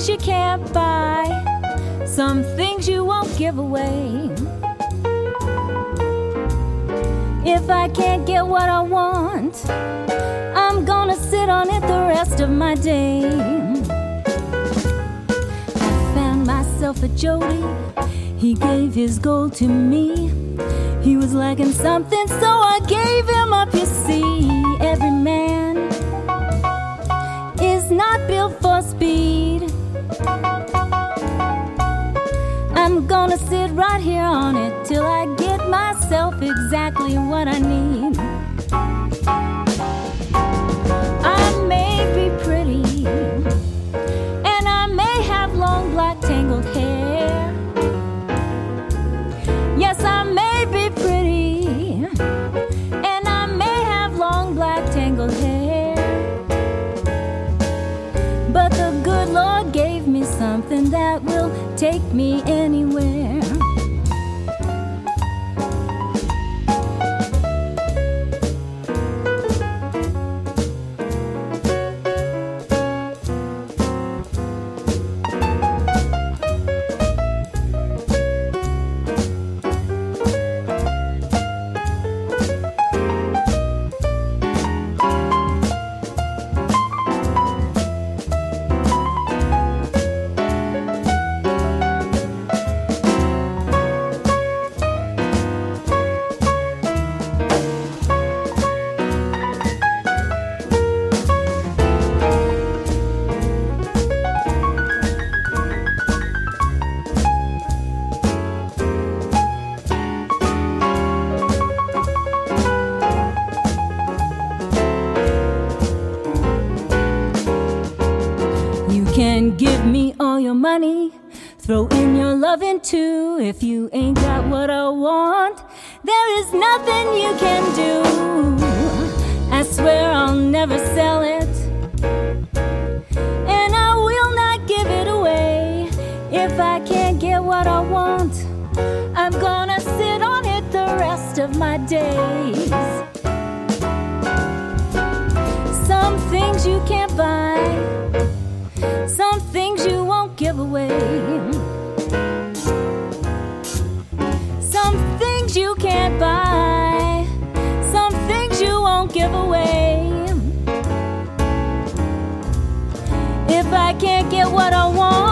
things you can't buy, some things you won't give away. If I can't get what I want, I'm gonna sit on it the rest of my day. I found myself a Jody, he gave his gold to me. He was lacking something, so I gave him up, you see. Every man is not built for speed. I'm gonna sit right here on it till I get myself exactly what I need. I may be pretty, and I may have long black tangled hair. Yes, I may be pretty, and I may have long black tangled hair. But the good Lord gave me something that will take me anywhere. Can give me all your money, throw in your loving too. If you ain't got what I want, there is nothing you can do. I swear I'll never sell it, and I will not give it away. If I can't get what I want, I'm gonna sit on it the rest of my days. Some things you can't buy, some things you won't give away. Some things you can't buy, some things you won't give away. If I can't get what I want,